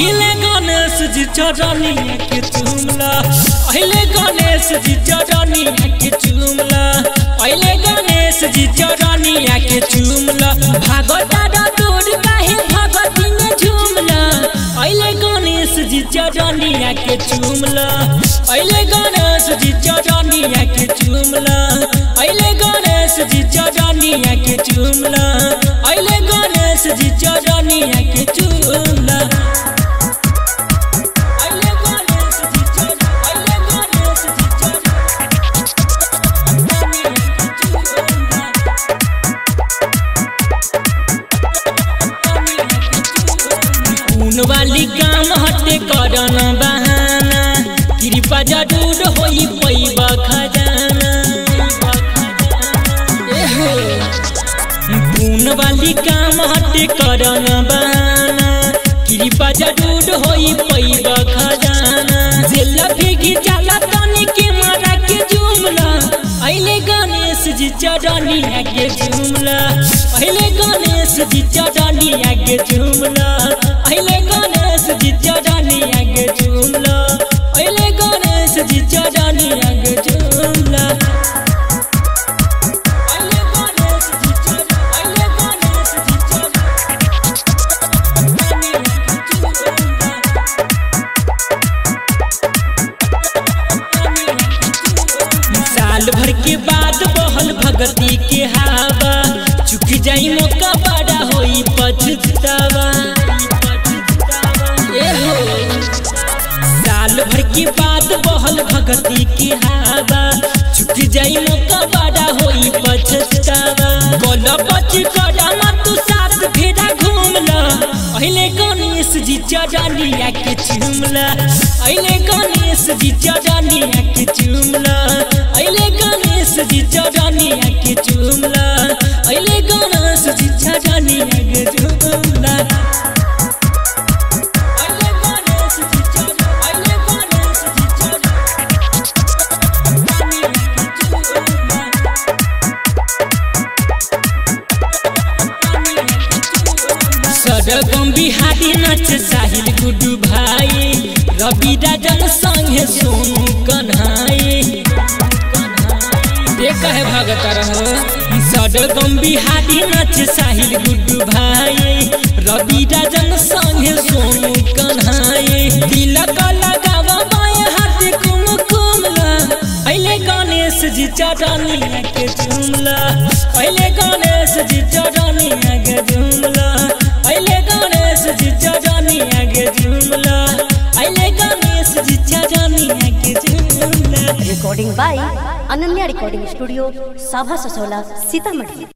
अहिले गणेश जी चरनिया के चुमला अहिले गणेश जी चरनिया के चुमला अहिले गणेश जी चरनिया के चुमला भागवता दूर काहे भगती में झूमला अहिले गणेश जी चरनिया के चुमला अहिले गणेश जी चरनिया के चुमला अहिले गणेश जी चरनिया के चुमला अहिले गणेश जी चरनिया के चुमला वाली काम हटे करन बहाना कृपा जरूर होई पैबा खजाना पून वाली काम हटे करन बहाना कृपा जरूर होई पैबा खजाना जेला भीगी जाला तनी के मारा के जुमला अहिले गणेश जी चरनिया के जुमला अहिले गणेश जी चरनिया के जुमला अहिले गणेश जी चरनिया के जुमला अहिले गणेश जी चरनिया के जुमला अहिले गणेश जी अहिले गणेश जी साल भर के बाद बहल भगती के हवा चुक जाई मौका बड़ा होई पछतावा साल भर के बाद बहल भगती की हवा चुक जाई मौका बड़ा होई पछतावा बोला बच कदम तू साथ फेरा घूमला अहिले गणेश जी चरनिया के चुमला अहिले गणेश जी चरनिया के चुमला अहिले गणेश जी चरनिया के चुमला अहिले गणेश जी चरनिया के चुमला सरगम बिहारी नच साहिल गुड्डू भाई रवि राजन संगे सोनू कन्हाई देख है भगत रहो सरगम बिहारी नच साहिल गुड्डू भाई रवि राजन संगे सोनू कन्हाई तिलक लगावा बाएं हाथ कुमकुमला अहिले गणेश जी चरनिया के चुमला अहिले गणेश जी चरनिया के चुमला अहिले गणेश जी चरनिया के चुमला अहिले गणेश जी चरनिया के चुमला। Recording by Ananya recording studio साभा ससौला सीतामढ़ी।